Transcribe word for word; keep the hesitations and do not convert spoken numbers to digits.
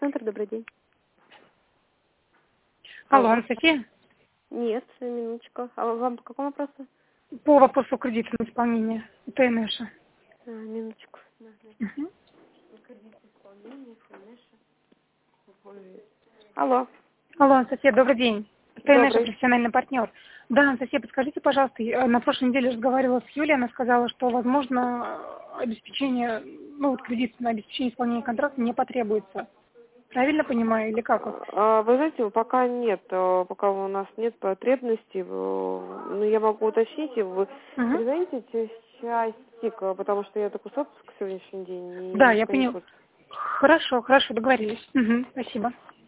Центр, добрый день. Алло, Анастасия? Нет, минуточку. А вам по какому вопросу? По вопросу кредитного исполнения ТНШ. А, минуточку. Да, да. Угу. Кредит исполнения, ФНШ. Алло. Алло, Анастасия, добрый день. ТНШ, Добрый. профессиональный партнер. Да, Анастасия, подскажите, пожалуйста, я на прошлой неделе разговаривала с Юлей, она сказала, что, возможно, обеспечение, ну, вот кредит на обеспечение исполнения контракта не потребуется. Правильно понимаю или как вот? А, Вы знаете, пока нет, э, пока у нас нет потребности, э, но я могу уточнить, и вы Угу. перезвоните часик, э, потому что я только с отпуска сегодняшний день, и Да, я никто не поняла. будет. Хорошо, хорошо, договорились. Угу, спасибо.